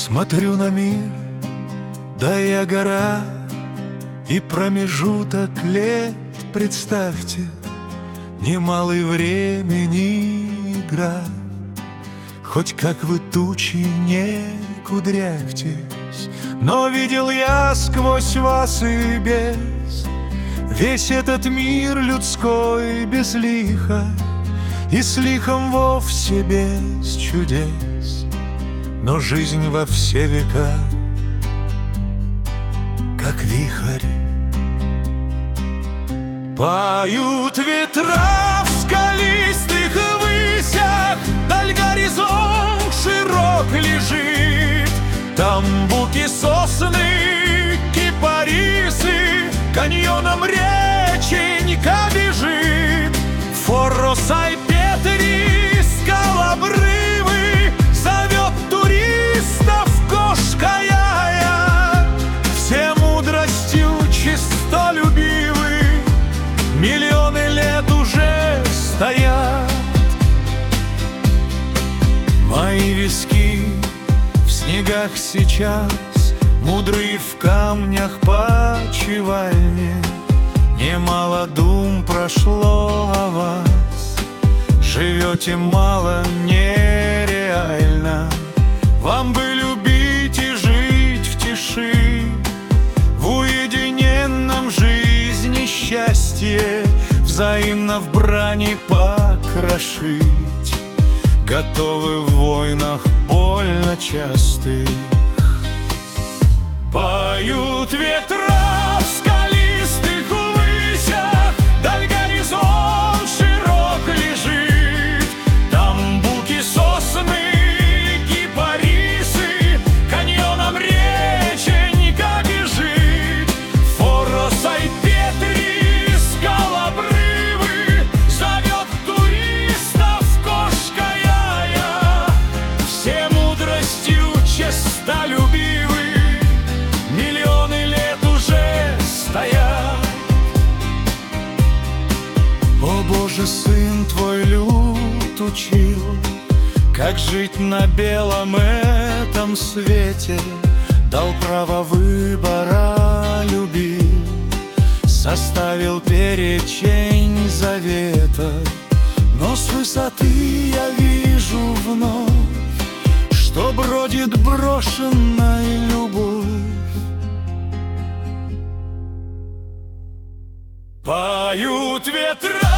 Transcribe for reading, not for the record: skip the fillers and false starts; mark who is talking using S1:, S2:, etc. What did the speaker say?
S1: Смотрю на мир, да я гора, и промежуток лет, представьте, немалый времени игра. Хоть как вы тучи не кудрявьтесь, но видел я сквозь вас и без весь этот мир людской без лиха, и с лихом вовсе без чудес. Но жизнь во все века, как вихрь. Поют ветра в скалистых высях, даль горизонт широк лежит. Там буки, сосны, кипарисы, каньоном реченька бежит. Форосай Петри, скалобрывы, зовет туристов кошкаяя. Все мудростью чистолюбивы, миллионы лет уже стоят. Мои виски в снегах сейчас, мудрые в камнях почивальни. Немало дум прошло о вас, живете мало, нереально. Вам бы любить и жить в тиши, в уединенном жизни счастье взаимно в брани покрошить. Готовы в войнах больно частых. Поют ветра в скалистых высях, даль горизонт широк лежит. Там буки, сосны, кипарисы, каньоном реченька бежит. Форосай Петри, скалобрывы, зовет туристов кошкаяя. Все мудростью честолюбивы, миллионы лет уже стоят. О Боже, сын твой люд учил, как жить на белом этом свете. Дал право выбора, любил, составил перечень завета. Но с высоты я вижу вновь, что бродит брошенная любовь. Поют ветра